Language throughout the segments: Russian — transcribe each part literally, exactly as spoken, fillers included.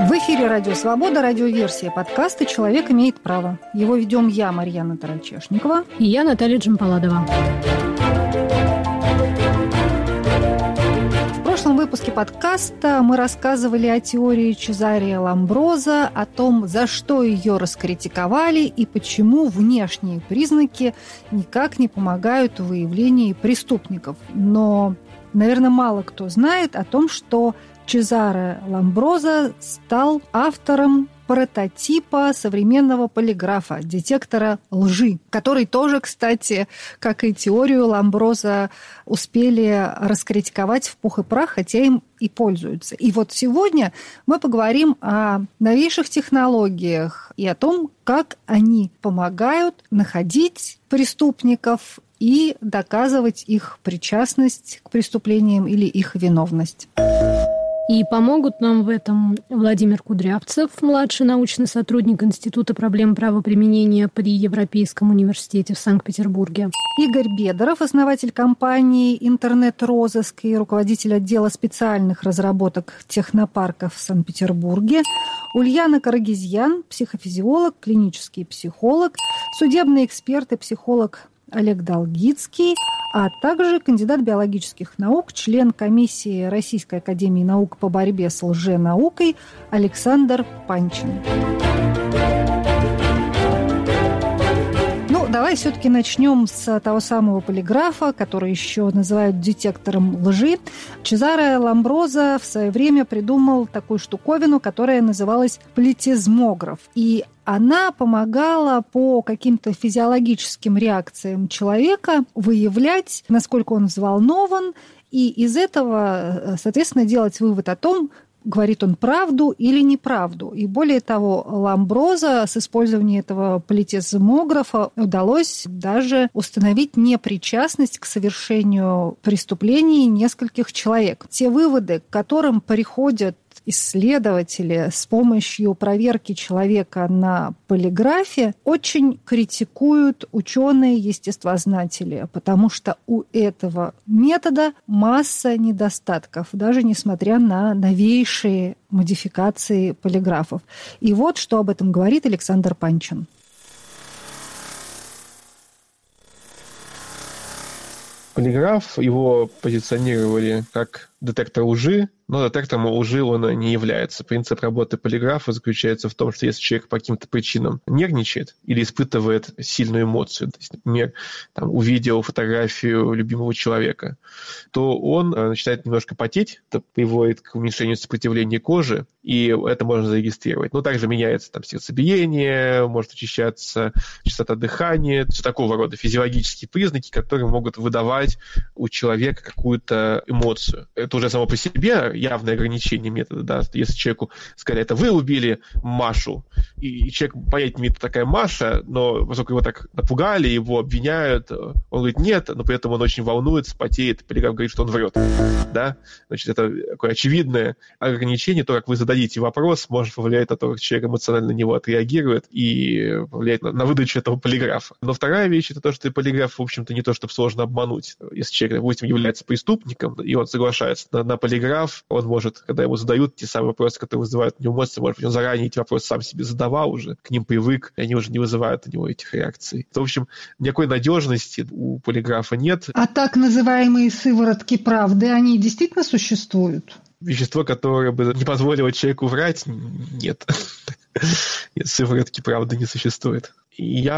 В эфире «Радио Свобода», радиоверсия подкаста «Человек имеет право». Его ведем я, Марьяна Тарачешникова. И я, Наталья Джампаладова. В прошлом выпуске подкаста мы рассказывали о теории Чезаре Ламброза, о том, за что ее раскритиковали и почему внешние признаки никак не помогают в выявлении преступников. Но, наверное, мало кто знает о том, что Чезаре Ламброза стал автором прототипа современного полиграфа, детектора лжи, который тоже, кстати, как и теорию Ламброза, успели раскритиковать в пух и прах, хотя им и пользуются. И вот сегодня мы поговорим о новейших технологиях и о том, как они помогают находить преступников и доказывать их причастность к преступлениям или их виновность. И помогут нам в этом Владимир Кудрявцев, младший научный сотрудник Института проблем правоприменения при Европейском университете в Санкт-Петербурге. Игорь Бедоров, основатель компании «Интернет-розыск» и руководитель отдела специальных разработок технопарков в Санкт-Петербурге. Ульяна Карагизьян, психофизиолог, клинический психолог, судебный эксперт и психолог Олег Долгицкий, а также кандидат биологических наук, член комиссии Российской академии наук по борьбе с лженаукой Александр Панчин. Ну, давай все-таки начнем с того самого полиграфа, который еще называют детектором лжи. Чезаре Ламброза в свое время придумал такую штуковину, которая называлась плетизмограф. И она помогала по каким-то физиологическим реакциям человека выявлять, насколько он взволнован, и из этого, соответственно, делать вывод о том, говорит он правду или неправду. И более того, Ламброза с использованием этого плетизмографа удалось даже установить непричастность к совершению преступлений нескольких человек. Те выводы, к которым приходят исследователи с помощью проверки человека на полиграфе, очень критикуют ученые-естествознатели, потому что у этого метода масса недостатков, даже несмотря на новейшие модификации полиграфов. И вот что об этом говорит Александр Панчин. Полиграф, его позиционировали как детектор лжи, но детектором лжи он не является. Принцип работы полиграфа заключается в том, что если человек по каким-то причинам нервничает или испытывает сильную эмоцию, то есть, например, там, увидел фотографию любимого человека, то он начинает немножко потеть, это приводит к уменьшению сопротивления кожи, и это можно зарегистрировать. Но также меняется там сердцебиение, может учащаться частота дыхания, все такого рода физиологические признаки, которые могут выдавать у человека какую-то эмоцию. Это уже само по себе явное ограничение метода, да, если человеку сказали, это вы убили Машу, и человек понять не имеет, такая Маша, но поскольку его так напугали, его обвиняют, он говорит нет, но при этом он очень волнуется, потеет, полиграф говорит, что он врет, да, значит, это такое очевидное ограничение, то, как вы зададите вопрос, может повлиять на то, как человек эмоционально на него отреагирует и повлиять на, на выдачу этого полиграфа. Но вторая вещь, это то, что полиграф, в общем-то, не то, чтобы сложно обмануть. Если человек, допустим, является преступником, и он соглашается на, на полиграф, он может, когда ему задают те самые вопросы, которые вызывают у него эмоции, может быть, он заранее эти вопросы сам себе задавал уже, к ним привык, и они уже не вызывают у него этих реакций. В общем, никакой надежности у полиграфа нет. А так называемые сыворотки правды, они действительно существуют? Вещество, которое бы не позволило человеку врать, нет. Нет, сыворотки правды не существует. И я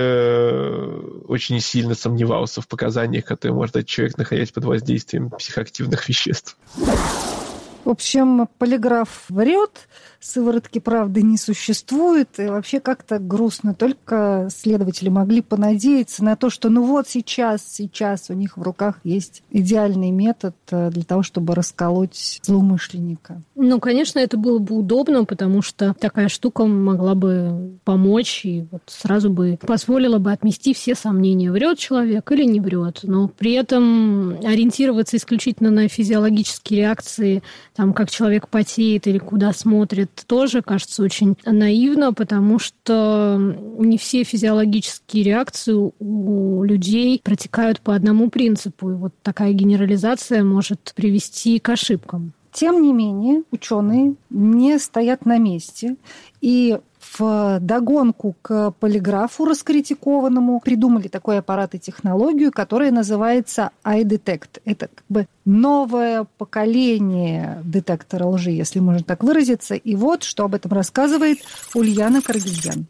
бы очень сильно сомневался в показаниях, которые может дать человек, находясь под воздействием психоактивных веществ. В общем, полиграф врет, сыворотки правды не существует, и вообще как-то грустно. Только следователи могли понадеяться на то, что ну вот сейчас, сейчас у них в руках есть идеальный метод для того, чтобы расколоть злоумышленника. Ну, конечно, это было бы удобно, потому что такая штука могла бы помочь и вот сразу бы позволила бы отмести все сомнения, врет человек или не врет. Но при этом ориентироваться исключительно на физиологические реакции, там, как человек потеет или куда смотрит, тоже кажется очень наивно, потому что не все физиологические реакции у людей протекают по одному принципу. И вот такая генерализация может привести к ошибкам. Тем не менее, ученые не стоят на месте и в догонку к полиграфу раскритикованному придумали такой аппарат и технологию, которая называется iDetect. Это как бы новое поколение детектора лжи, если можно так выразиться. И вот что об этом рассказывает Ульяна Каргизян.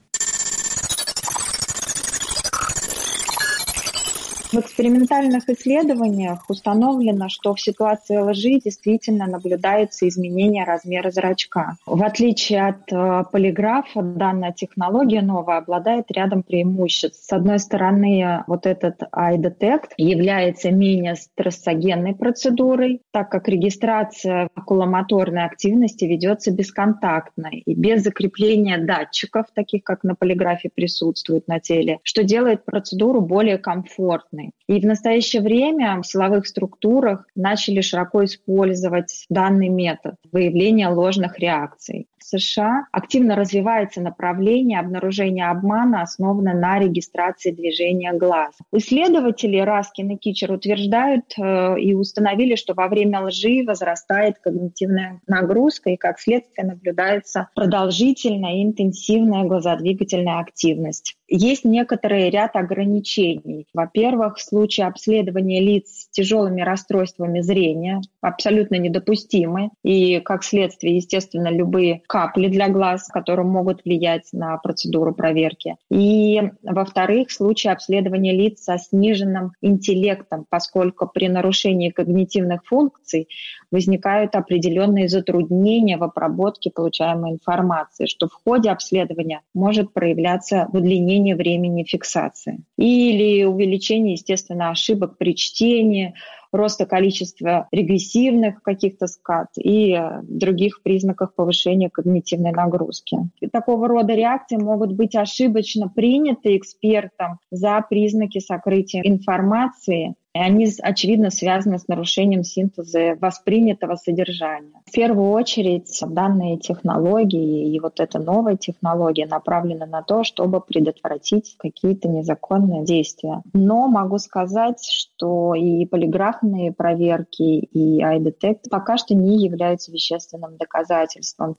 В экспериментальных исследованиях установлено, что в ситуации лжи действительно наблюдается изменение размера зрачка. В отличие от э, полиграфа, данная технология новая обладает рядом преимуществ. С одной стороны, вот этот iDetect является менее стрессогенной процедурой, так как регистрация окуломоторной активности ведется бесконтактно и без закрепления датчиков, таких как на полиграфе присутствуют на теле, что делает процедуру более комфортной. И в настоящее время в силовых структурах начали широко использовать данный метод выявления ложных реакций. В США активно развивается направление обнаружения обмана, основанное на регистрации движения глаз. Исследователи Раскин и Кичер утверждают э, и установили, что во время лжи возрастает когнитивная нагрузка и, как следствие, наблюдается продолжительная и интенсивная глазодвигательная активность. Есть некоторый ряд ограничений. Во-первых, в случае обследования лиц с тяжелыми расстройствами зрения абсолютно недопустимы. И, как следствие, естественно, любые капли для глаз, которые могут влиять на процедуру проверки. И, во-вторых, в случае обследования лиц со сниженным интеллектом, поскольку при нарушении когнитивных функций возникают определенные затруднения в обработке получаемой информации, что в ходе обследования может проявляться в удлинении времени фиксации. Или увеличение, естественно, ошибок при чтении, роста количества регрессивных каких-то скат и других признаков повышения когнитивной нагрузки. И такого рода реакции могут быть ошибочно приняты экспертом за признаки сокрытия информации, и они, очевидно, связаны с нарушением синтеза воспринятого содержания. В первую очередь, данные технологии и вот эта новая технология направлены на то, чтобы предотвратить какие-то незаконные действия. Но могу сказать, что и полиграфные проверки, и iDetect пока что не являются вещественным доказательством.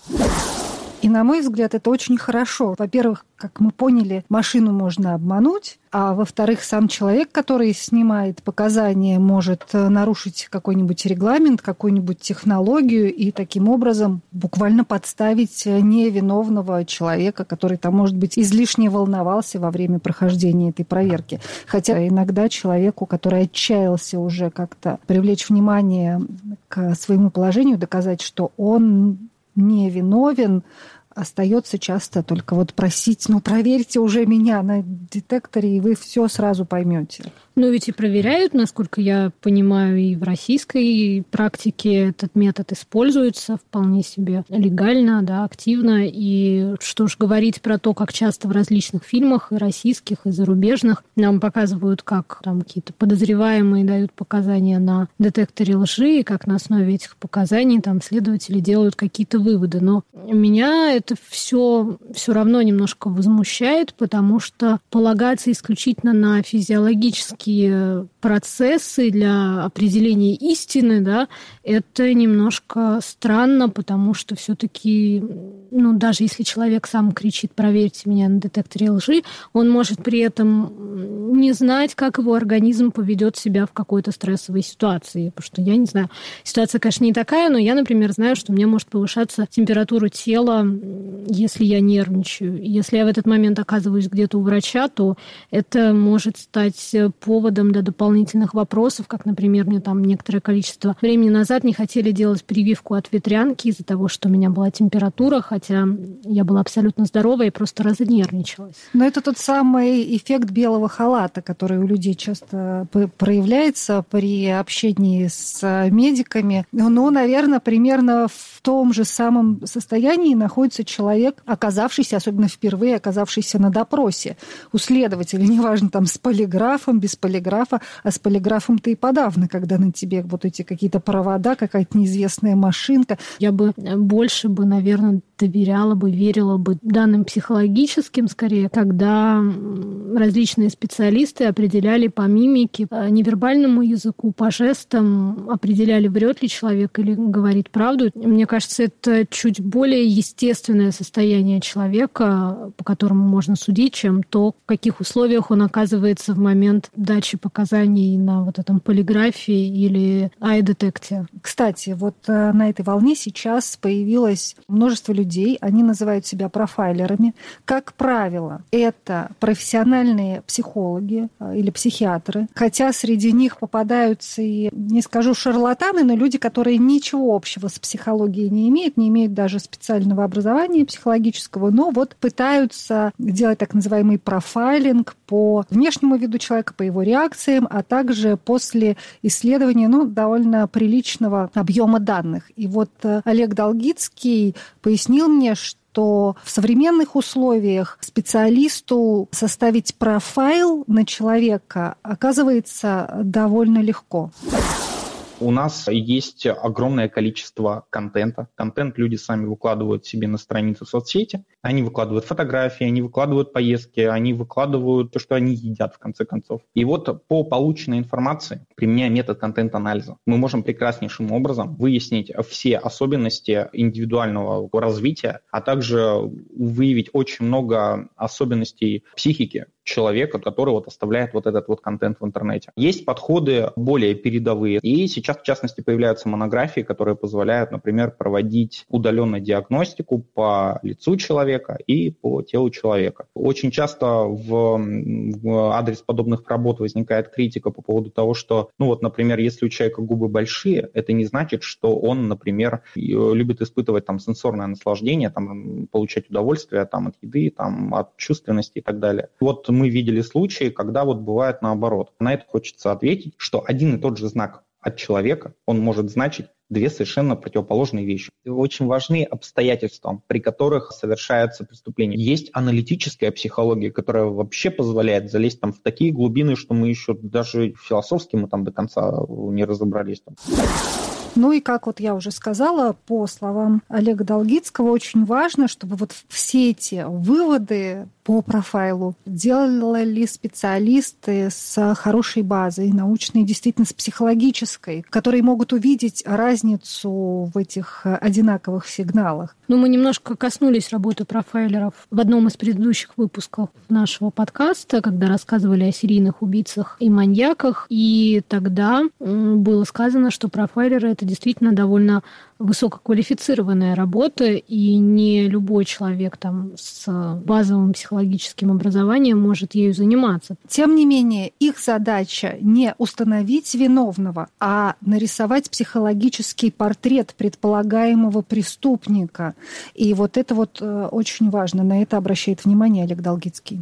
И, на мой взгляд, это очень хорошо. Во-первых, как мы поняли, машину можно обмануть, а во-вторых, сам человек, который снимает показания, может нарушить какой-нибудь регламент, какую-нибудь технологию и таким образом буквально подставить невиновного человека, который там, может быть, излишне волновался во время прохождения этой проверки. Хотя иногда человеку, который отчаялся уже как-то привлечь внимание к своему положению, доказать, что он не виновен, остается часто только вот просить, ну, проверьте уже меня на детекторе, и вы все сразу поймете. Но ведь и проверяют, насколько я понимаю, и в российской практике этот метод используется вполне себе легально, да, активно. И что ж говорить про то, как часто в различных фильмах, и российских, и зарубежных, нам показывают, как там какие-то подозреваемые дают показания на детекторе лжи, и как на основе этих показаний там следователи делают какие-то выводы. Но меня это все все равно немножко возмущает, потому что полагаться исключительно на физиологические процессы для определения истины, да, это немножко странно, потому что все-таки, ну, даже если человек сам кричит «проверьте меня на детекторе лжи», он может при этом не знать, как его организм поведет себя в какой-то стрессовой ситуации. Потому что я не знаю, ситуация, конечно, не такая, но я, например, знаю, что у меня может повышаться температура тела, если я нервничаю. И если я в этот момент оказываюсь где-то у врача, то это может стать поводом для дополнительных вопросов, как, например, мне там некоторое количество времени назад не хотели делать прививку от ветрянки из-за того, что у меня была температура, хотя я была абсолютно здорова и просто разнервничалась. Но это тот самый эффект белого халата, который у людей часто проявляется при общении с медиками. Но, наверное, примерно в том же самом состоянии находится человек, человек, оказавшийся, особенно впервые оказавшийся на допросе у следователя, неважно, там, с полиграфом, без полиграфа, а с полиграфом-то и подавно, когда на тебе вот эти какие-то провода, какая-то неизвестная машинка. Я бы больше бы, наверное, доверяла бы, верила бы данным психологическим, скорее, когда различные специалисты определяли по мимике, по невербальному языку, по жестам, определяли, врет ли человек или говорит правду. Мне кажется, это чуть более естественное состояние человека, по которому можно судить, чем то, в каких условиях он оказывается в момент дачи показаний на вот этом полиграфе или ай-детекте. Кстати, вот на этой волне сейчас появилось множество людей, они называют себя профайлерами. Как правило, это профессиональные психологи или психиатры, хотя среди них попадаются и, не скажу шарлатаны, но люди, которые ничего общего с психологией не имеют, не имеют даже специального образования психологического, но вот пытаются делать так называемый профайлинг по внешнему виду человека, по его реакциям, а также после исследования ну, довольно приличного объема данных. И вот Олег Долгицкий пояснил мне, что что в современных условиях специалисту составить профайл на человека оказывается довольно легко. У нас есть огромное количество контента. Контент люди сами выкладывают себе на страницы в соцсети. Они выкладывают фотографии, они выкладывают поездки, они выкладывают то, что они едят, в конце концов. И вот по полученной информации, применяя метод контент-анализа, мы можем прекраснейшим образом выяснить все особенности индивидуального развития, а также выявить очень много особенностей психики человека, который вот оставляет вот этот вот контент в интернете. Есть подходы более передовые. И сейчас, в частности, появляются монографии, которые позволяют, например, проводить удаленную диагностику по лицу человека и по телу человека. Очень часто в, в адрес подобных работ возникает критика по поводу того, что, ну вот, например, если у человека губы большие, это не значит, что он, например, любит испытывать там сенсорное наслаждение, там, получать удовольствие там, от еды, там, от чувственности и так далее. Вот мы видели случаи, когда вот бывает наоборот. На это хочется ответить, что один и тот же знак от человека, он может значить две совершенно противоположные вещи. Очень важны обстоятельства, при которых совершается преступление. Есть аналитическая психология, которая вообще позволяет залезть там в такие глубины, что мы еще даже философски мы там до конца не разобрались. Там. Ну и, как вот я уже сказала, по словам Олега Долгицкого, очень важно, чтобы вот все эти выводы по профайлу делали специалисты с хорошей базой, научной, действительно с психологической, которые могут увидеть разницу в этих одинаковых сигналах. Ну, мы немножко коснулись работы профайлеров в одном из предыдущих выпусков нашего подкаста, когда рассказывали о серийных убийцах и маньяках, и тогда было сказано, что профайлеры — это действительно довольно высококвалифицированная работа, и не любой человек там с базовым психологическим образованием может ею заниматься. Тем не менее, их задача не установить виновного, а нарисовать психологический портрет предполагаемого преступника. И вот это вот очень важно, на это обращает внимание Олег Долгицкий.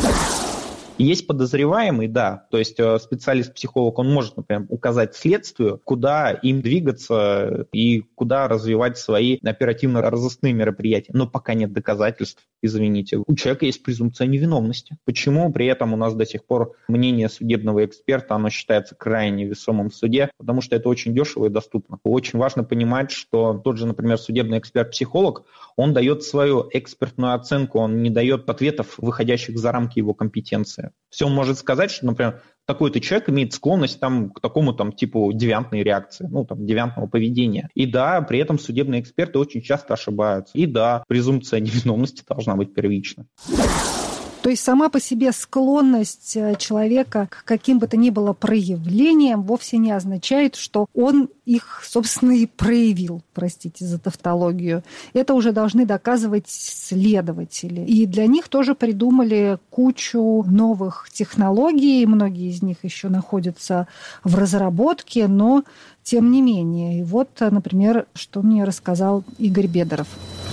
Есть подозреваемый, да, то есть специалист-психолог, он может, например, указать следствию, куда им двигаться и куда развивать свои оперативно-розыскные мероприятия. Но пока нет доказательств, извините, у человека есть презумпция невиновности. Почему при этом у нас до сих пор мнение судебного эксперта, оно считается крайне весомым в суде? Потому что это очень дешево и доступно. Очень важно понимать, что тот же, например, судебный эксперт-психолог, он дает свою экспертную оценку, он не дает ответов, выходящих за рамки его компетенции. Все он может сказать, что, например, такой-то человек имеет склонность там, к такому там, типу девиантной реакции, ну, там, девиантного поведения. И да, при этом судебные эксперты очень часто ошибаются. И да, презумпция невиновности должна быть первична. То есть сама по себе склонность человека к каким бы то ни было проявлениям вовсе не означает, что он их, собственно, и проявил, простите за тавтологию. Это уже должны доказывать следователи. И для них тоже придумали кучу новых технологий, многие из них еще находятся в разработке, но тем не менее. И вот, например, что мне рассказал Игорь Бедоров.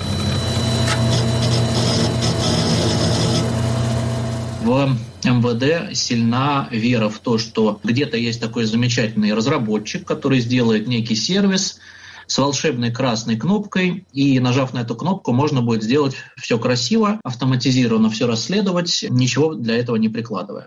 В эм вэ дэ сильна вера в то, что где-то есть такой замечательный разработчик, который сделает некий сервис, с волшебной красной кнопкой, и, нажав на эту кнопку, можно будет сделать все красиво, автоматизированно все расследовать, ничего для этого не прикладывая.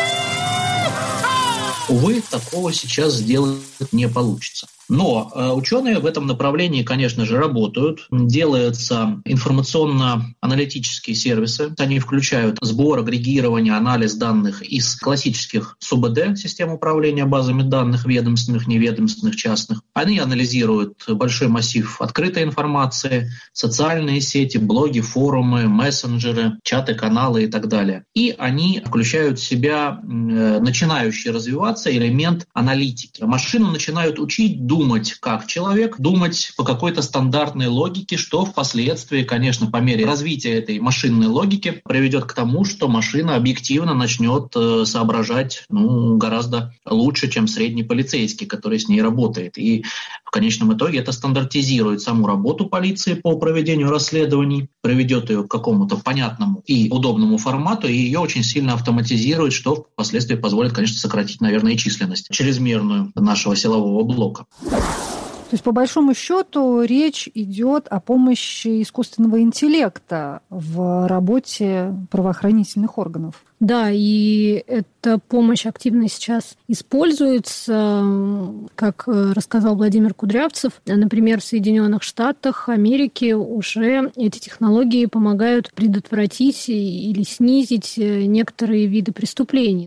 Увы, такого сейчас сделать не получится. Но э, ученые в этом направлении, конечно же, работают. Делаются информационно-аналитические сервисы. Они включают сбор, агрегирование, анализ данных из классических СУБД, систем управления базами данных, ведомственных, неведомственных, частных. Они анализируют большой массив открытой информации, социальные сети, блоги, форумы, мессенджеры, чаты, каналы и так далее. И они включают в себя э, начинающий развиваться элемент аналитики. Машину начинают учить думать как человек, думать по какой-то стандартной логике, что впоследствии, конечно, по мере развития этой машинной логики приведет к тому, что машина объективно начнет э, соображать ну, гораздо лучше, чем средний полицейский, который с ней работает. И в конечном итоге это стандартизирует саму работу полиции по проведению расследований, приведет ее к какому-то понятному и удобному формату, и ее очень сильно автоматизирует, что впоследствии позволит, конечно, сократить, наверное, и численность чрезмерную нашего силового блока. То есть, по большому счету, речь идет о помощи искусственного интеллекта в работе правоохранительных органов. Да, и эта помощь активно сейчас используется, как рассказал Владимир Кудрявцев. Например, в Соединенных Штатах Америки уже эти технологии помогают предотвратить или снизить некоторые виды преступлений.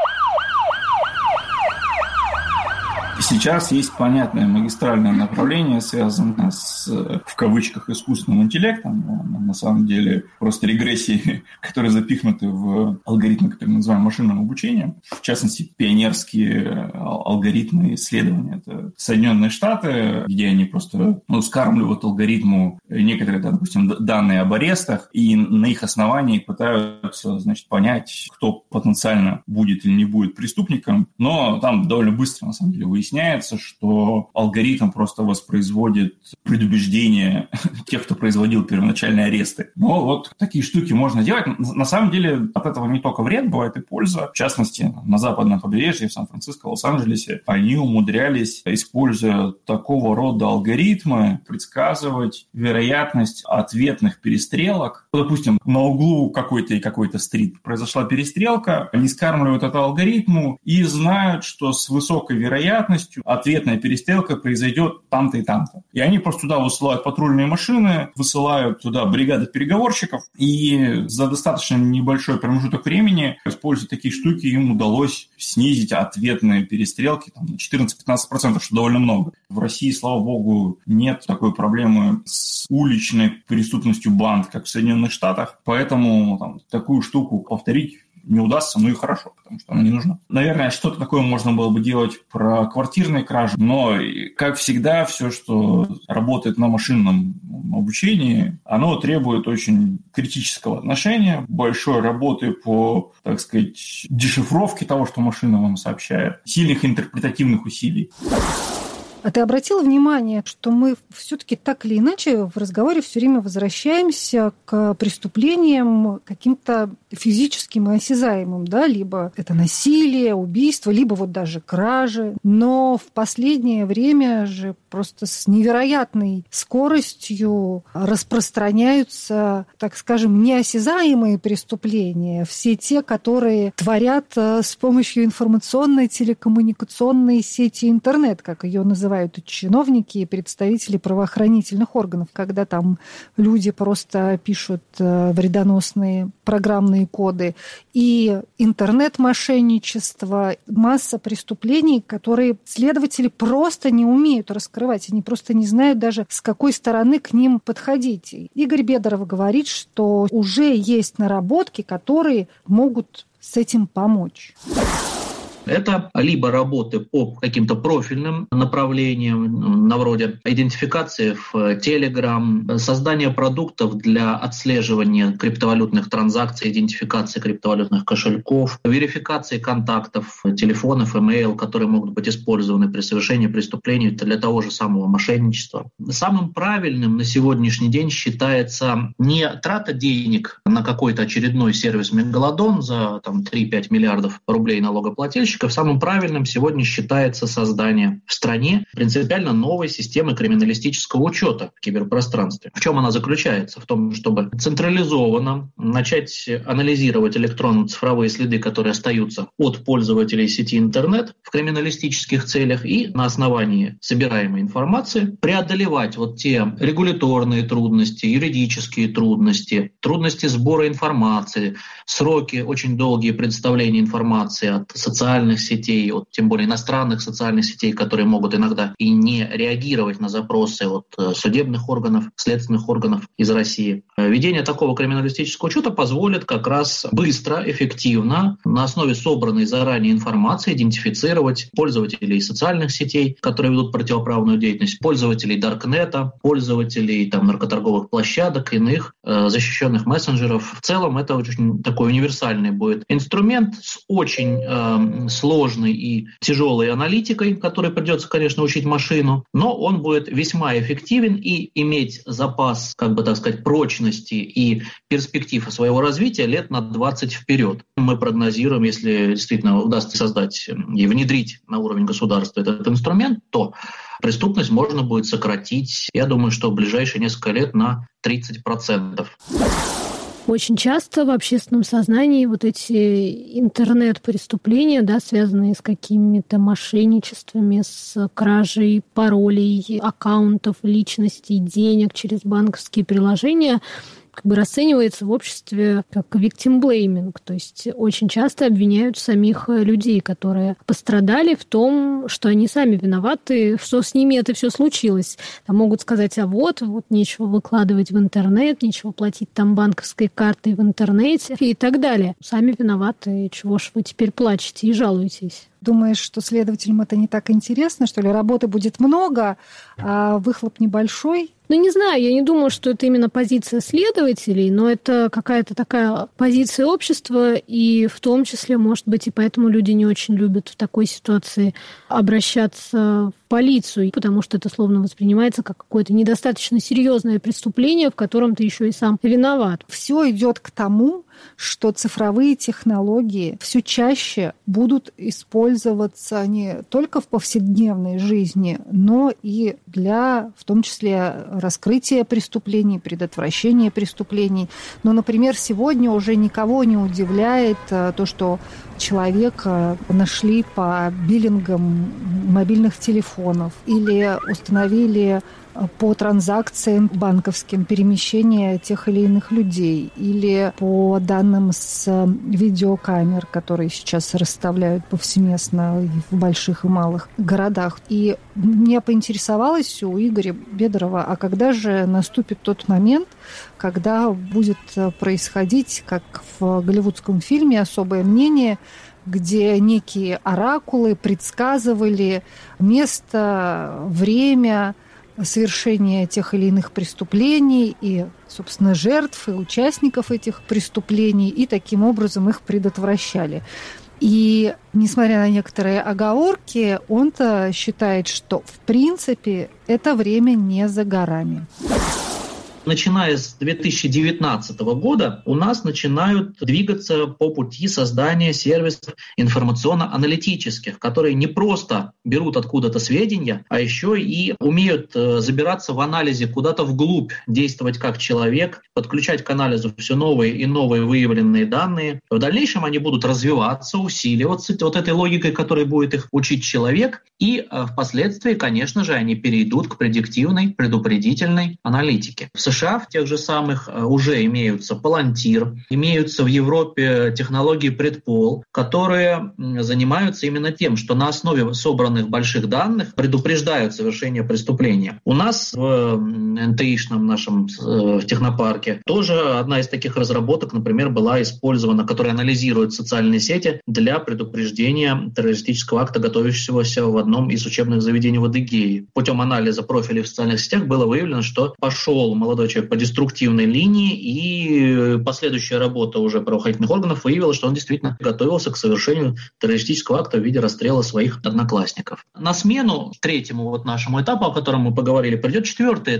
Сейчас есть понятное магистральное направление, связанное с, в кавычках, искусственным интеллектом, но на самом деле просто регрессии, которые запихнуты в алгоритмы, которые мы называем машинным обучением. В частности, пионерские алгоритмы исследования. Это Соединенные Штаты, где они просто ну, скармливают алгоритму некоторые, допустим, данные об арестах, и на их основании пытаются, значит, понять, кто потенциально будет или не будет преступником. Но там довольно быстро, на самом деле, выясняется, Выясняется, что алгоритм просто воспроизводит предубеждение тех, кто производил первоначальные аресты. Но вот такие штуки можно делать. На самом деле от этого не только вред, бывает и польза. В частности, на западном побережье, в Сан-Франциско, Лос-Анджелесе, они умудрялись, используя такого рода алгоритмы, предсказывать вероятность ответных перестрелок. Допустим, на углу какой-то и какой-то стрит произошла перестрелка, они скармливают это алгоритму и знают, что с высокой вероятностью ответная перестрелка произойдет там-то и там-то. И они просто туда высылают патрульные машины, высылают туда бригады переговорщиков, и за достаточно небольшой промежуток времени, используя такие штуки, им удалось снизить ответные перестрелки там, на четырнадцать-пятнадцать процентов, что довольно много. В России, слава богу, нет такой проблемы с уличной преступностью банд, как в Соединенных Штатах, поэтому там, такую штуку повторить не удастся, ну и хорошо, потому что она не нужна. Наверное, что-то такое можно было бы делать про квартирные кражи, но, как всегда, все, что работает на машинном обучении, оно требует очень критического отношения, большой работы по, так сказать, дешифровке того, что машина вам сообщает, сильных интерпретативных усилий. А ты обратила внимание, что мы все-таки так или иначе в разговоре все время возвращаемся к преступлениям каким-то физическим и осязаемым, да, либо это насилие, убийство, либо вот даже кражи. Но в последнее время же просто с невероятной скоростью распространяются, так скажем, неосязаемые преступления, все те, которые творят с помощью информационной телекоммуникационной сети интернет, как ее называют чиновники и представители правоохранительных органов, когда там люди просто пишут вредоносные программные коды. И интернет-мошенничество, масса преступлений, которые следователи просто не умеют раскрывать. Они просто не знают даже, с какой стороны к ним подходить. Игорь Бедаров говорит, что уже есть наработки, которые могут с этим помочь. Это либо работы по каким-то профильным направлениям, на вроде идентификации в Telegram, создания продуктов для отслеживания криптовалютных транзакций, идентификации криптовалютных кошельков, верификации контактов, телефонов, имейл, которые могут быть использованы при совершении преступлений для того же самого мошенничества. Самым правильным на сегодняшний день считается не трата денег на какой-то очередной сервис Мегалодон за там, три-пять миллиардов рублей налогоплательщиков, криминалистчиков самым правильным сегодня считается создание в стране принципиально новой системы криминалистического учета в киберпространстве. В чем она заключается? В том, чтобы централизованно начать анализировать электронно-цифровые следы, которые остаются от пользователей сети интернет в криминалистических целях, и на основании собираемой информации преодолевать вот те регуляторные трудности, юридические трудности, трудности сбора информации, сроки очень долгие представления информации от социальных сетей, от тем более иностранных социальных сетей, которые могут иногда и не реагировать на запросы от судебных органов, следственных органов из России. Введение такого криминалистического учета позволит как раз быстро, эффективно, на основе собранной заранее информации идентифицировать пользователей социальных сетей, которые ведут противоправную деятельность, пользователей даркнета, пользователей там, наркоторговых площадок, иных э, защищенных мессенджеров. В целом это очень такой универсальный будет инструмент с очень э, сложной и тяжелой аналитикой, которой придется, конечно, учить машину, но он будет весьма эффективен и иметь запас, как бы так сказать, прочности и перспектив своего развития лет на двадцать вперед. Мы прогнозируем, если действительно удастся создать и внедрить на уровень государства этот инструмент, то преступность можно будет сократить, я думаю, что в ближайшие несколько лет на тридцать процентов. Очень часто в общественном сознании вот эти интернет-преступления, да, связанные с какими-то мошенничествами, с кражей паролей, аккаунтов, личностей, денег через банковские приложения, как бы расценивается в обществе как victim-blaming, то есть очень часто обвиняют самих людей, которые пострадали в том, что они сами виноваты, что с ними это все случилось. Там могут сказать, а вот, вот нечего выкладывать в интернет, нечего платить там банковской картой в интернете и так далее. Сами виноваты, чего ж вы теперь плачете и жалуетесь? Думаешь, что следователям это не так интересно, что ли? Работы будет много, а выхлоп небольшой? Ну, не знаю, я не думаю, что это именно позиция следователей, но это какая-то такая позиция общества, и в том числе, может быть, и поэтому люди не очень любят в такой ситуации обращаться в полицию, потому что это словно воспринимается как какое-то недостаточно серьезное преступление, в котором ты еще и сам виноват. Все идет к тому, что цифровые технологии все чаще будут использоваться не только в повседневной жизни, но и для, в том числе, раскрытия преступлений, предотвращения преступлений. Но, например, сегодня уже никого не удивляет то, что человека нашли по биллингам мобильных телефонов или установили по транзакциям банковским перемещения тех или иных людей, или по данным с видеокамер, которые сейчас расставляют повсеместно в больших и малых городах. И меня поинтересовалось у Игоря Бедрова, а когда же наступит тот момент, когда будет происходить, как в голливудском фильме «Особое мнение», где некие оракулы предсказывали место, время совершения тех или иных преступлений и, собственно, жертв и участников этих преступлений, и таким образом их предотвращали. И, несмотря на некоторые оговорки, он-то считает, что, в принципе, это время не за горами. Начиная с две тысячи девятнадцатого года у нас начинают двигаться по пути создания сервисов информационно-аналитических, которые не просто берут откуда-то сведения, а еще и умеют забираться в анализе куда-то вглубь, действовать как человек, подключать к анализу все новые и новые выявленные данные. В дальнейшем они будут развиваться, усиливаться вот этой логикой, которой будет их учить человек, и впоследствии, конечно же, они перейдут к предиктивной, предупредительной аналитике. В США в тех же самых уже имеются Palantir, имеются в Европе технологии Предпол, которые занимаются именно тем, что на основе собранных больших данных предупреждают совершение преступления. У нас в эн тэ ишном нашем в технопарке тоже одна из таких разработок, например, была использована, которая анализирует социальные сети для предупреждения террористического акта, готовящегося в одном из учебных заведений в Адыгее. Путем анализа профилей в социальных сетях было выявлено, что пошел молодой человек по деструктивной линии, и последующая работа уже правоохранительных органов выявила, что он действительно готовился к совершению террористического акта в виде расстрела своих одноклассников. На смену третьему вот нашему этапу, о котором мы поговорили, придет четвертый этап.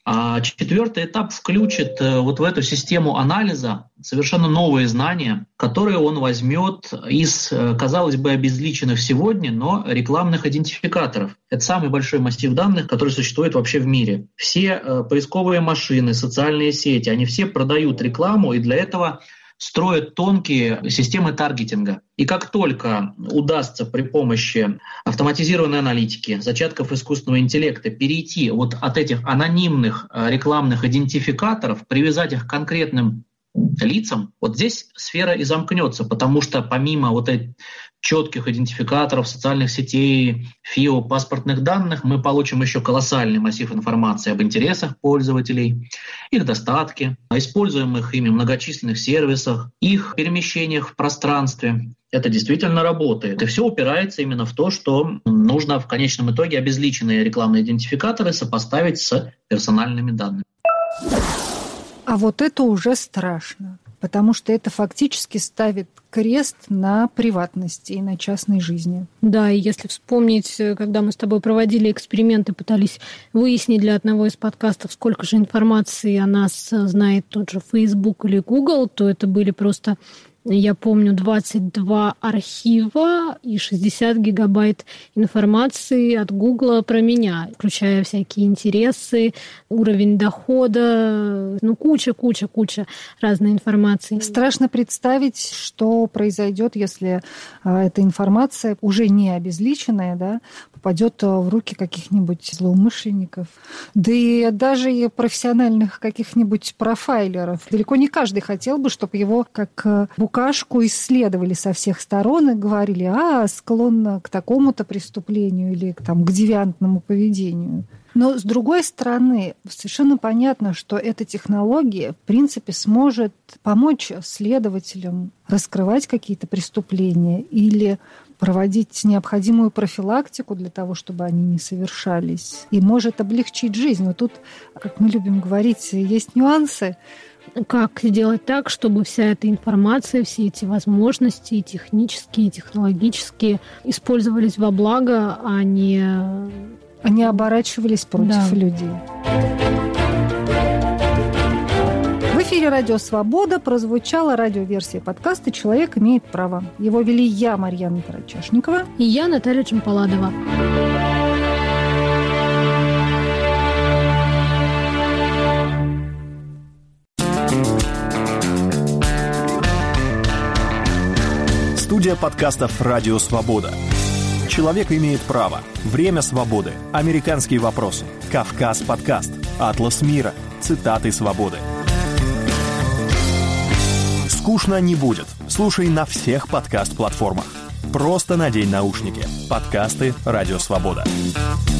А четвертый этап включит вот в эту систему анализа совершенно новые знания, которые он возьмет из, казалось бы, обезличенных сегодня, но рекламных идентификаторов. Это самый большой массив данных, который существует вообще в мире. Все поисковые машины, социальные сети, они все продают рекламу, и для этого строят тонкие системы таргетинга. И как только удастся при помощи автоматизированной аналитики, зачатков искусственного интеллекта перейти вот от этих анонимных рекламных идентификаторов, привязать их к конкретным лицам, вот здесь сфера и замкнется, потому что помимо вот этих четких идентификаторов, социальных сетей, ФИО, паспортных данных, мы получим еще колоссальный массив информации об интересах пользователей, их достатке, о используемых ими многочисленных сервисах, их перемещениях в пространстве. Это действительно работает. И все упирается именно в то, что нужно в конечном итоге обезличенные рекламные идентификаторы сопоставить с персональными данными. А вот это уже страшно, потому что это фактически ставит крест на приватности и на частной жизни. Да, и если вспомнить, когда мы с тобой проводили эксперименты, пытались выяснить для одного из подкастов, сколько же информации о нас знает тот же Facebook или Google, то это были просто... Я помню, двадцать два архива и шестьдесят гигабайт информации от Гугла про меня, включая всякие интересы, уровень дохода, ну, куча-куча-куча разной информации. Страшно представить, что произойдет, если эта информация, уже не обезличенная, да, попадет в руки каких-нибудь злоумышленников, да и даже и профессиональных каких-нибудь профайлеров. Далеко не каждый хотел бы, чтобы его как букашку исследовали со всех сторон и говорили, а, склонна к такому-то преступлению или там, к девиантному поведению. Но, с другой стороны, совершенно понятно, что эта технология, в принципе, сможет помочь следователям раскрывать какие-то преступления или проводить необходимую профилактику для того, чтобы они не совершались, и может облегчить жизнь. Но тут, как мы любим говорить, есть нюансы. Как сделать так, чтобы вся эта информация, все эти возможности, технические, технологические, использовались во благо, а не... Они оборачивались против да. людей. В эфире «Радио Свобода» прозвучала радиоверсия подкаста «Человек имеет право». Его вели я, Марьяна Тарачешникова. И я, Наталья Чемпаладова. Студия подкастов «Радио Свобода». «Человек имеет право», «Время свободы», «Американские вопросы», «Кавказ подкаст», «Атлас мира», «Цитаты свободы». Скучно не будет. Слушай на всех подкаст-платформах. Просто надень наушники. Подкасты «Радио Свобода».